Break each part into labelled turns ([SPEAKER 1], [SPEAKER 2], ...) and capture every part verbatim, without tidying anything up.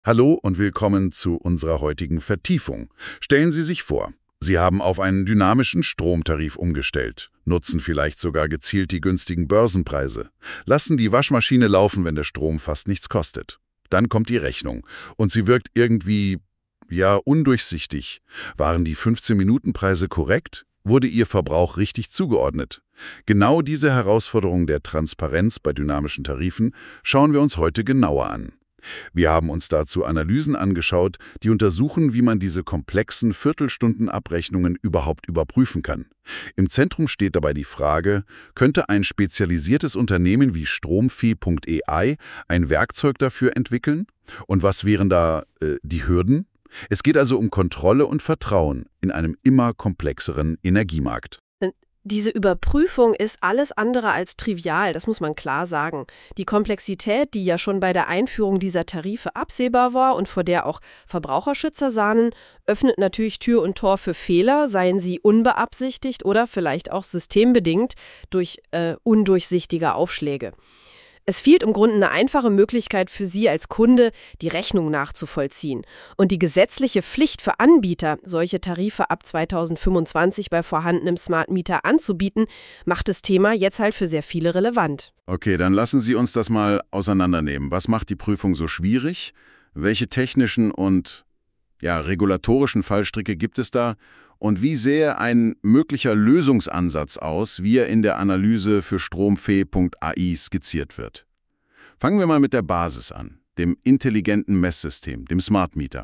[SPEAKER 1] Hallo und willkommen zu unserer heutigen Vertiefung. Stellen Sie sich vor, Sie haben auf einen dynamischen Stromtarif umgestellt, nutzen vielleicht sogar gezielt die günstigen Börsenpreise, lassen die Waschmaschine laufen, wenn der Strom fast nichts kostet. Dann kommt die Rechnung und sie wirkt irgendwie, ja, undurchsichtig. Waren die fünfzehn-Minuten-Preise korrekt? Wurde Ihr Verbrauch richtig zugeordnet? Genau diese Herausforderung der Transparenz bei dynamischen Tarifen schauen wir uns heute genauer an. Wir haben uns dazu Analysen angeschaut, die untersuchen, wie man diese komplexen Viertelstundenabrechnungen überhaupt überprüfen kann. Im Zentrum steht dabei die Frage, könnte ein spezialisiertes Unternehmen wie Stromfee Punkt A I ein Werkzeug dafür entwickeln? Und was wären da äh, die Hürden? Es geht also um Kontrolle und Vertrauen in einem immer komplexeren Energiemarkt.
[SPEAKER 2] Diese Überprüfung ist alles andere als trivial, das muss man klar sagen. Die Komplexität, die ja schon bei der Einführung dieser Tarife absehbar war und vor der auch Verbraucherschützer sahnen, öffnet natürlich Tür und Tor für Fehler, seien sie unbeabsichtigt oder vielleicht auch systembedingt durch äh, undurchsichtige Aufschläge. Es fehlt im Grunde eine einfache Möglichkeit für Sie als Kunde, die Rechnung nachzuvollziehen. Und die gesetzliche Pflicht für Anbieter, solche Tarife ab zweitausendfünfundzwanzig bei vorhandenem Smart Meter anzubieten, macht das Thema jetzt halt für sehr viele relevant.
[SPEAKER 1] Okay, dann lassen Sie uns das mal auseinandernehmen. Was macht die Prüfung so schwierig? Welche technischen und ja, regulatorischen Fallstricke gibt es da? Und wie sähe ein möglicher Lösungsansatz aus, wie er in der Analyse für Stromfee Punkt A I skizziert wird? Fangen wir mal mit der Basis an, dem intelligenten Messsystem, dem Smart Meter.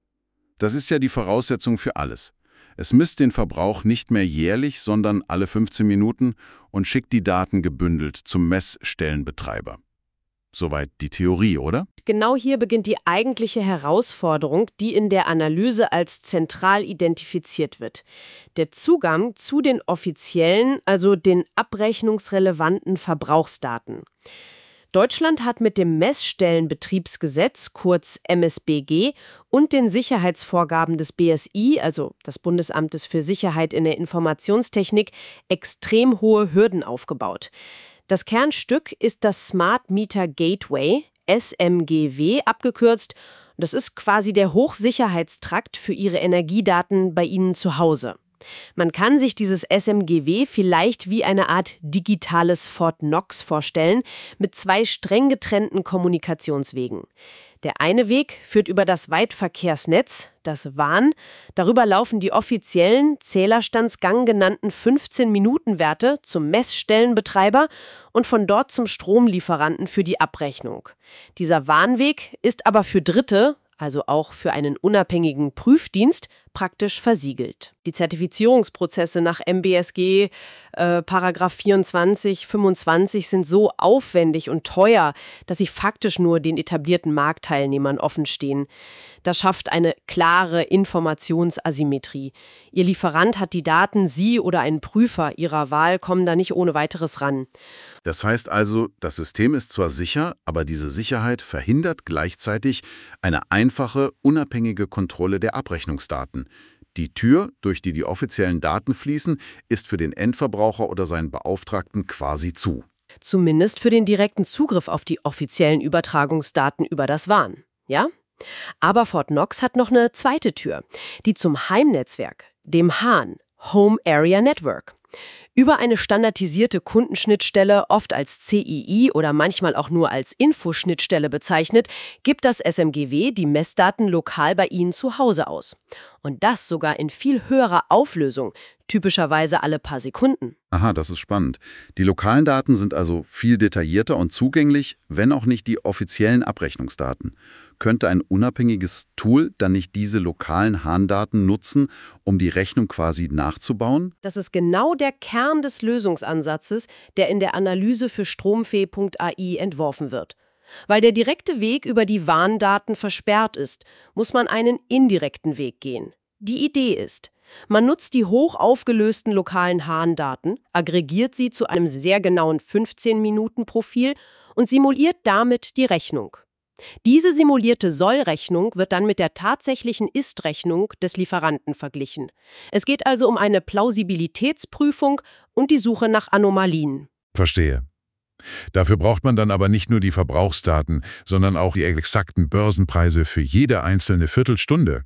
[SPEAKER 1] Das ist ja die Voraussetzung für alles. Es misst den Verbrauch nicht mehr jährlich, sondern alle fünfzehn Minuten und schickt die Daten gebündelt zum Messstellenbetreiber. Soweit die Theorie, oder?
[SPEAKER 2] Genau hier beginnt die eigentliche Herausforderung, die in der Analyse als zentral identifiziert wird. Der Zugang zu den offiziellen, also den abrechnungsrelevanten Verbrauchsdaten. Deutschland hat mit dem Messstellenbetriebsgesetz, kurz M S B G, und den Sicherheitsvorgaben des B S I, also des Bundesamtes für Sicherheit in der Informationstechnik, extrem hohe Hürden aufgebaut. Das Kernstück ist das Smart Meter Gateway, S M G W abgekürzt. Das ist quasi der Hochsicherheitstrakt für Ihre Energiedaten bei Ihnen zu Hause. Man kann sich dieses S M G W vielleicht wie eine Art digitales Fort Knox vorstellen, mit zwei streng getrennten Kommunikationswegen. Der eine Weg führt über das Weitverkehrsnetz, das W A N. Darüber laufen die offiziellen, Zählerstandsgang genannten fünfzehn-Minuten-Werte zum Messstellenbetreiber und von dort zum Stromlieferanten für die Abrechnung. Dieser W A N-Weg ist aber für Dritte, also auch für einen unabhängigen Prüfdienst, praktisch versiegelt. Die Zertifizierungsprozesse nach M B S G äh, Paragraph vierundzwanzig, fünfundzwanzig sind so aufwendig und teuer, dass sie faktisch nur den etablierten Marktteilnehmern offenstehen. Das schafft eine klare Informationsasymmetrie. Ihr Lieferant hat die Daten, Sie oder ein Prüfer Ihrer Wahl kommen da nicht ohne weiteres ran.
[SPEAKER 1] Das heißt also, das System ist zwar sicher, aber diese Sicherheit verhindert gleichzeitig eine einfache, unabhängige Kontrolle der Abrechnungsdaten. Die Tür, durch die die offiziellen Daten fließen, ist für den Endverbraucher oder seinen Beauftragten quasi zu.
[SPEAKER 2] Zumindest für den direkten Zugriff auf die offiziellen Übertragungsdaten über das W A N. Ja? Aber Fort Knox hat noch eine zweite Tür, die zum Heimnetzwerk, dem H A N, Home Area Network. Über eine standardisierte Kundenschnittstelle, oft als C I I oder manchmal auch nur als Infoschnittstelle bezeichnet, gibt das S M G W die Messdaten lokal bei Ihnen zu Hause aus. Und das sogar in viel höherer Auflösung, typischerweise alle paar Sekunden.
[SPEAKER 1] Aha, das ist spannend. Die lokalen Daten sind also viel detaillierter und zugänglich, wenn auch nicht die offiziellen Abrechnungsdaten. Könnte ein unabhängiges Tool dann nicht diese lokalen H A N-Daten nutzen, um die Rechnung quasi nachzubauen?
[SPEAKER 2] Das ist genau der Kern des Lösungsansatzes, der in der Analyse für Stromfee Punkt A I entworfen wird. Weil der direkte Weg über die W A N-Daten versperrt ist, muss man einen indirekten Weg gehen. Die Idee ist, man nutzt die hoch aufgelösten lokalen H A N-Daten, aggregiert sie zu einem sehr genauen fünfzehn-Minuten-Profil und simuliert damit die Rechnung. Diese simulierte Soll-Rechnung wird dann mit der tatsächlichen Ist-Rechnung des Lieferanten verglichen. Es geht also um eine Plausibilitätsprüfung und die Suche nach Anomalien.
[SPEAKER 1] Verstehe. Dafür braucht man dann aber nicht nur die Verbrauchsdaten, sondern auch die exakten Börsenpreise für jede einzelne Viertelstunde.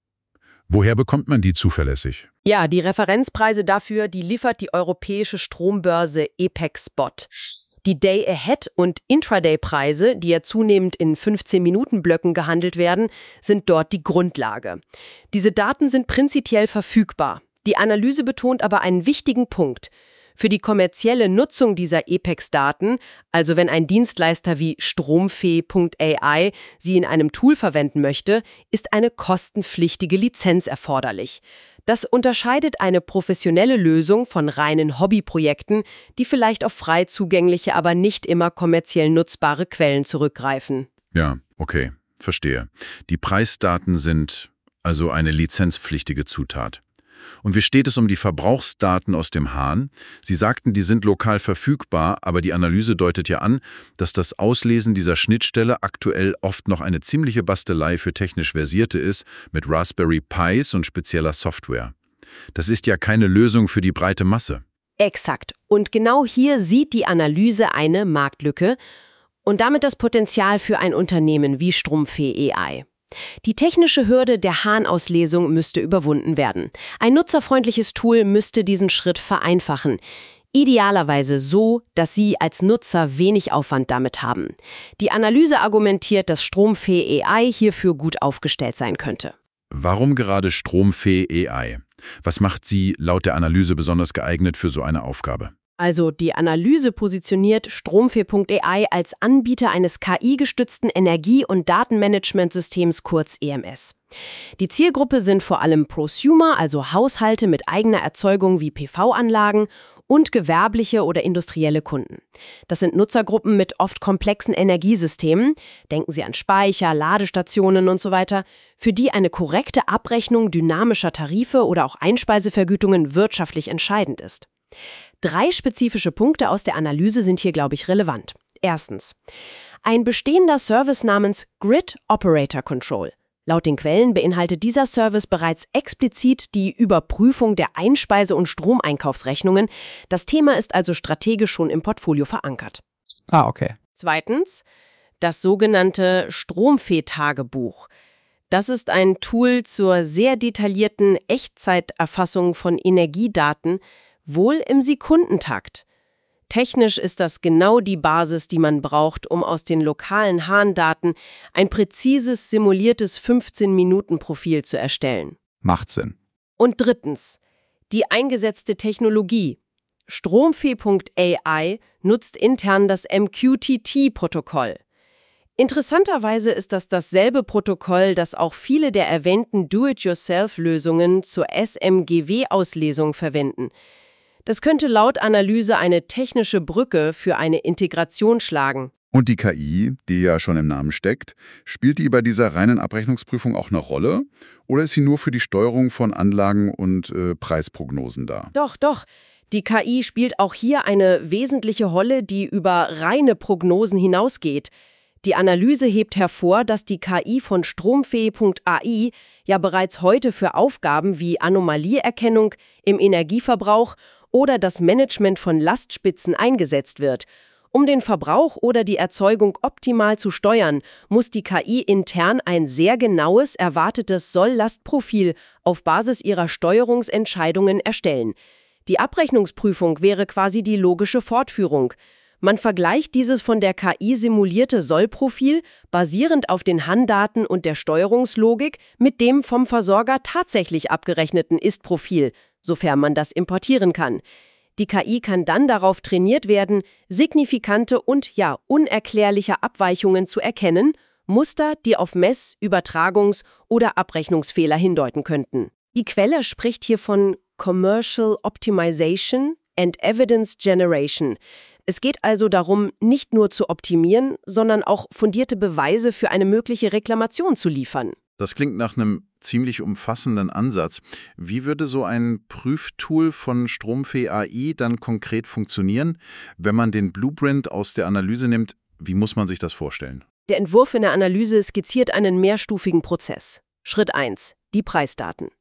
[SPEAKER 1] Woher bekommt man die zuverlässig?
[SPEAKER 2] Ja, die Referenzpreise dafür, die liefert die europäische Strombörse E P E C Spot. Die Day-Ahead- und Intraday-Preise, die ja zunehmend in fünfzehn-Minuten-Blöcken gehandelt werden, sind dort die Grundlage. Diese Daten sind prinzipiell verfügbar. Die Analyse betont aber einen wichtigen Punkt. Für die kommerzielle Nutzung dieser E P E C-Daten, also wenn ein Dienstleister wie stromfee Punkt A I sie in einem Tool verwenden möchte, ist eine kostenpflichtige Lizenz erforderlich. Das unterscheidet eine professionelle Lösung von reinen Hobbyprojekten, die vielleicht auf frei zugängliche, aber nicht immer kommerziell nutzbare Quellen zurückgreifen.
[SPEAKER 1] Ja, okay, verstehe. Die Preisdaten sind also eine lizenzpflichtige Zutat. Und wie steht es um die Verbrauchsdaten aus dem Hahn? Sie sagten, die sind lokal verfügbar, aber die Analyse deutet ja an, dass das Auslesen dieser Schnittstelle aktuell oft noch eine ziemliche Bastelei für technisch Versierte ist, mit Raspberry Pis und spezieller Software. Das ist ja keine Lösung für die breite Masse.
[SPEAKER 2] Exakt. Und genau hier sieht die Analyse eine Marktlücke und damit das Potenzial für ein Unternehmen wie stromfee A I. Die technische Hürde der Hahn-Auslesung müsste überwunden werden. Ein nutzerfreundliches Tool müsste diesen Schritt vereinfachen. Idealerweise so, dass Sie als Nutzer wenig Aufwand damit haben. Die Analyse argumentiert, dass stromfee A I hierfür gut aufgestellt sein könnte.
[SPEAKER 1] Warum gerade stromfee A I? Was macht sie laut der Analyse besonders geeignet für so eine Aufgabe?
[SPEAKER 2] Also die Analyse positioniert stromfee Punkt A I als Anbieter eines K I-gestützten Energie- und Datenmanagementsystems, kurz E M S. Die Zielgruppe sind vor allem Prosumer, also Haushalte mit eigener Erzeugung wie P V-Anlagen, und gewerbliche oder industrielle Kunden. Das sind Nutzergruppen mit oft komplexen Energiesystemen, denken Sie an Speicher, Ladestationen und so weiter, für die eine korrekte Abrechnung dynamischer Tarife oder auch Einspeisevergütungen wirtschaftlich entscheidend ist. Drei spezifische Punkte aus der Analyse sind hier, glaube ich, relevant. Erstens. Ein bestehender Service namens Grid Operator Control. Laut den Quellen beinhaltet dieser Service bereits explizit die Überprüfung der Einspeise- und Stromeinkaufsrechnungen. Das Thema ist also strategisch schon im Portfolio verankert.
[SPEAKER 3] Ah, okay.
[SPEAKER 2] Zweitens. Das sogenannte Stromfee-Tagebuch. Das ist ein Tool zur sehr detaillierten Echtzeiterfassung von Energiedaten, wohl im Sekundentakt. Technisch ist das genau die Basis, die man braucht, um aus den lokalen Hahn-Daten ein präzises, simuliertes fünfzehn-Minuten-Profil zu erstellen.
[SPEAKER 3] Macht Sinn.
[SPEAKER 2] Und drittens, die eingesetzte Technologie. stromfee Punkt A I nutzt intern das M Q T T-Protokoll. Interessanterweise ist das dasselbe Protokoll, das auch viele der erwähnten Do-it-yourself-Lösungen zur S M G W-Auslesung verwenden. Das könnte laut Analyse eine technische Brücke für eine Integration schlagen.
[SPEAKER 4] Und die K I, die ja schon im Namen steckt, spielt die bei dieser reinen Abrechnungsprüfung auch eine Rolle? Oder ist sie nur für die Steuerung von Anlagen und äh, Preisprognosen da?
[SPEAKER 2] Doch, doch. Die K I spielt auch hier eine wesentliche Rolle, die über reine Prognosen hinausgeht. Die Analyse hebt hervor, dass die K I von stromfee Punkt A I ja bereits heute für Aufgaben wie Anomalieerkennung im Energieverbrauch oder das Management von Lastspitzen eingesetzt wird. Um den Verbrauch oder die Erzeugung optimal zu steuern, muss die K I intern ein sehr genaues, erwartetes Soll-Last-Profil auf Basis ihrer Steuerungsentscheidungen erstellen. Die Abrechnungsprüfung wäre quasi die logische Fortführung. Man vergleicht dieses von der K I simulierte Soll-Profil, basierend auf den Hahn-Daten und der Steuerungslogik, mit dem vom Versorger tatsächlich abgerechneten Ist-Profil, sofern man das importieren kann. Die K I kann dann darauf trainiert werden, signifikante und ja unerklärliche Abweichungen zu erkennen, Muster, die auf Mess-, Übertragungs- oder Abrechnungsfehler hindeuten könnten. Die Quelle spricht hier von Commercial Optimization and Evidence Generation. Es geht also darum, nicht nur zu optimieren, sondern auch fundierte Beweise für eine mögliche Reklamation zu liefern.
[SPEAKER 1] Das klingt nach einem ziemlich umfassenden Ansatz. Wie würde so ein Prüftool von stromfee A I dann konkret funktionieren? Wenn man den Blueprint aus der Analyse nimmt, wie muss man sich das vorstellen?
[SPEAKER 2] Der Entwurf in der Analyse skizziert einen mehrstufigen Prozess. Schritt eins. Die Preisdaten.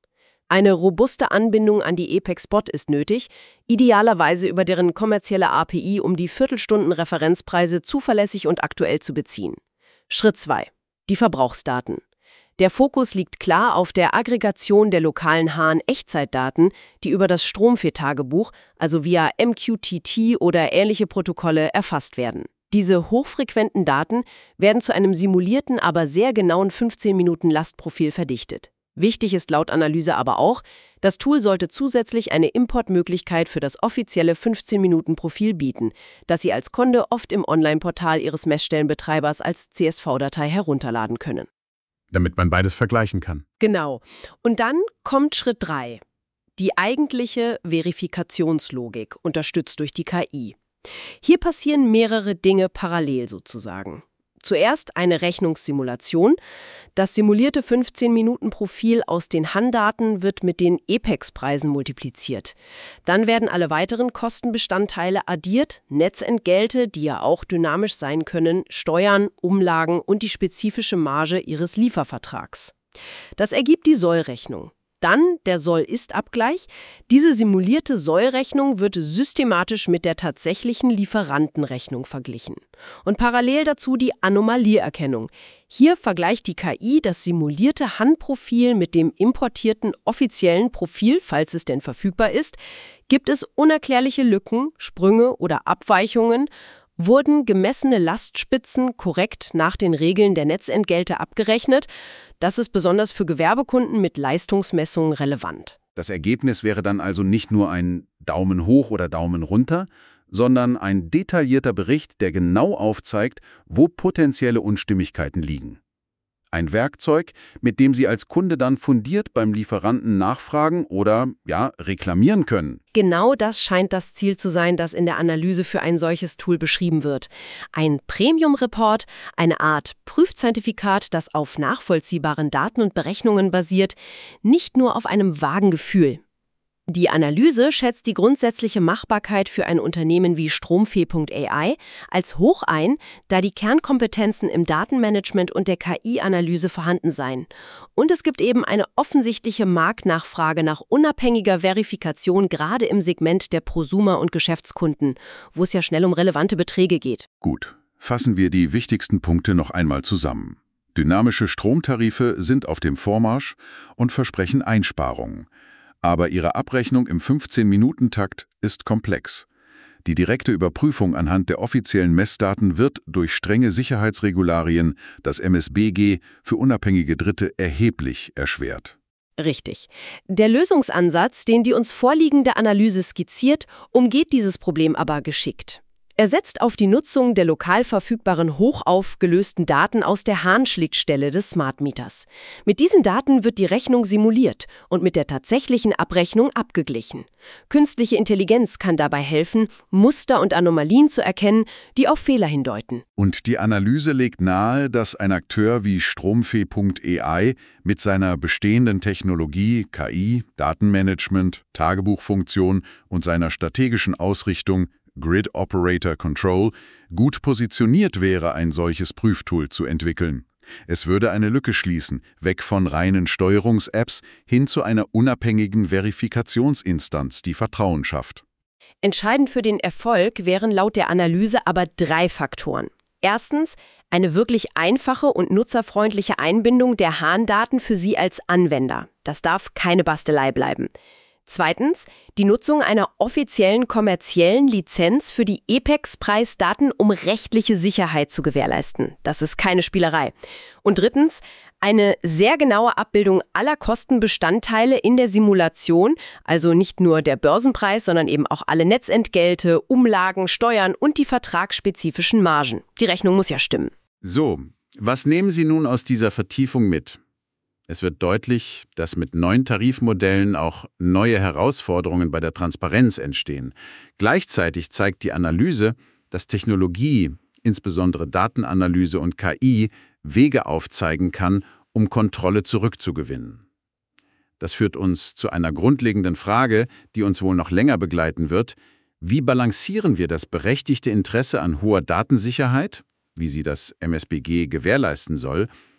[SPEAKER 2] Eine robuste Anbindung an die E P E C-Spot ist nötig, idealerweise über deren kommerzielle A P I, um die Viertelstunden-Referenzpreise zuverlässig und aktuell zu beziehen. Schritt zwei. Die Verbrauchsdaten. Der Fokus liegt klar auf der Aggregation der lokalen Hahn-Echtzeitdaten, die über das Stromfee-Tagebuch, also via M Q T T oder ähnliche Protokolle, erfasst werden. Diese hochfrequenten Daten werden zu einem simulierten, aber sehr genauen fünfzehn Minuten Lastprofil verdichtet. Wichtig ist laut Analyse aber auch, das Tool sollte zusätzlich eine Importmöglichkeit für das offizielle fünfzehn Minuten Profil bieten, das Sie als Kunde oft im Online-Portal Ihres Messstellenbetreibers als C S V-Datei herunterladen können.
[SPEAKER 3] Damit man beides vergleichen kann.
[SPEAKER 2] Genau. Und dann kommt Schritt drei. Die eigentliche Verifikationslogik, unterstützt durch die K I. Hier passieren mehrere Dinge parallel sozusagen. Zuerst eine Rechnungssimulation. Das simulierte fünfzehn Minuten Profil aus den Hahn-Daten wird mit den E P E C-Preisen multipliziert. Dann werden alle weiteren Kostenbestandteile addiert, Netzentgelte, die ja auch dynamisch sein können, Steuern, Umlagen und die spezifische Marge Ihres Liefervertrags. Das ergibt die Sollrechnung. Dann der Soll-Ist-Abgleich. Diese simulierte Sollrechnung wird systematisch mit der tatsächlichen Lieferantenrechnung verglichen. Und parallel dazu die Anomalieerkennung. Hier vergleicht die K I das simulierte Hahn-Profil mit dem importierten offiziellen Profil, falls es denn verfügbar ist. Gibt es unerklärliche Lücken, Sprünge oder Abweichungen? Wurden gemessene Lastspitzen korrekt nach den Regeln der Netzentgelte abgerechnet? Das ist besonders für Gewerbekunden mit Leistungsmessungen relevant.
[SPEAKER 1] Das Ergebnis wäre dann also nicht nur ein Daumen hoch oder Daumen runter, sondern ein detaillierter Bericht, der genau aufzeigt, wo potenzielle Unstimmigkeiten liegen. Ein Werkzeug, mit dem Sie als Kunde dann fundiert beim Lieferanten nachfragen oder, ja, reklamieren können.
[SPEAKER 2] Genau das scheint das Ziel zu sein, das in der Analyse für ein solches Tool beschrieben wird. Ein Premium-Report, eine Art Prüfzertifikat, das auf nachvollziehbaren Daten und Berechnungen basiert, nicht nur auf einem vagen Gefühl. Die Analyse schätzt die grundsätzliche Machbarkeit für ein Unternehmen wie Stromfee Punkt A I als hoch ein, da die Kernkompetenzen im Datenmanagement und der K I-Analyse vorhanden seien. Und es gibt eben eine offensichtliche Marktnachfrage nach unabhängiger Verifikation, gerade im Segment der Prosumer und Geschäftskunden, wo es ja schnell um relevante Beträge geht.
[SPEAKER 1] Gut, fassen wir die wichtigsten Punkte noch einmal zusammen. Dynamische Stromtarife sind auf dem Vormarsch und versprechen Einsparungen. Aber ihre Abrechnung im fünfzehn Minuten Takt ist komplex. Die direkte Überprüfung anhand der offiziellen Messdaten wird durch strenge Sicherheitsregularien, das M S B G, für unabhängige Dritte erheblich erschwert.
[SPEAKER 2] Richtig. Der Lösungsansatz, den die uns vorliegende Analyse skizziert, umgeht dieses Problem aber geschickt. Er setzt auf die Nutzung der lokal verfügbaren hochaufgelösten Daten aus der Hahn-Schlickstelle des Smart Meters. Mit diesen Daten wird die Rechnung simuliert und mit der tatsächlichen Abrechnung abgeglichen. Künstliche Intelligenz kann dabei helfen, Muster und Anomalien zu erkennen, die auf Fehler hindeuten.
[SPEAKER 1] Und die Analyse legt nahe, dass ein Akteur wie Stromfee Punkt A I mit seiner bestehenden Technologie, K I, Datenmanagement, Tagebuchfunktion und seiner strategischen Ausrichtung Grid Operator Control gut positioniert wäre, ein solches Prüftool zu entwickeln. Es würde eine Lücke schließen, weg von reinen Steuerungs-Apps hin zu einer unabhängigen Verifikationsinstanz, die Vertrauen schafft.
[SPEAKER 2] Entscheidend für den Erfolg wären laut der Analyse aber drei Faktoren. Erstens, eine wirklich einfache und nutzerfreundliche Einbindung der Hahn-Daten für Sie als Anwender. Das darf keine Bastelei bleiben. Zweitens, die Nutzung einer offiziellen kommerziellen Lizenz für die E P E C-Preisdaten, um rechtliche Sicherheit zu gewährleisten. Das ist keine Spielerei. Und drittens, eine sehr genaue Abbildung aller Kostenbestandteile in der Simulation, also nicht nur der Börsenpreis, sondern eben auch alle Netzentgelte, Umlagen, Steuern und die vertragsspezifischen Margen. Die Rechnung muss ja stimmen.
[SPEAKER 1] So, was nehmen Sie nun aus dieser Vertiefung mit? Es wird deutlich, dass mit neuen Tarifmodellen auch neue Herausforderungen bei der Transparenz entstehen. Gleichzeitig zeigt die Analyse, dass Technologie, insbesondere Datenanalyse und K I, Wege aufzeigen kann, um Kontrolle zurückzugewinnen. Das führt uns zu einer grundlegenden Frage, die uns wohl noch länger begleiten wird. Wie balancieren wir das berechtigte Interesse an hoher Datensicherheit, wie sie das M S B G gewährleisten soll,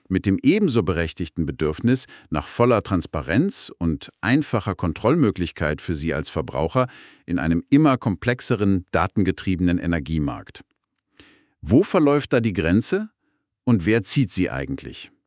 [SPEAKER 3] mit dem ebenso berechtigten Bedürfnis nach voller Transparenz und einfacher Kontrollmöglichkeit für Sie als Verbraucher in einem immer komplexeren, datengetriebenen Energiemarkt. Wo verläuft da die Grenze und wer zieht sie eigentlich?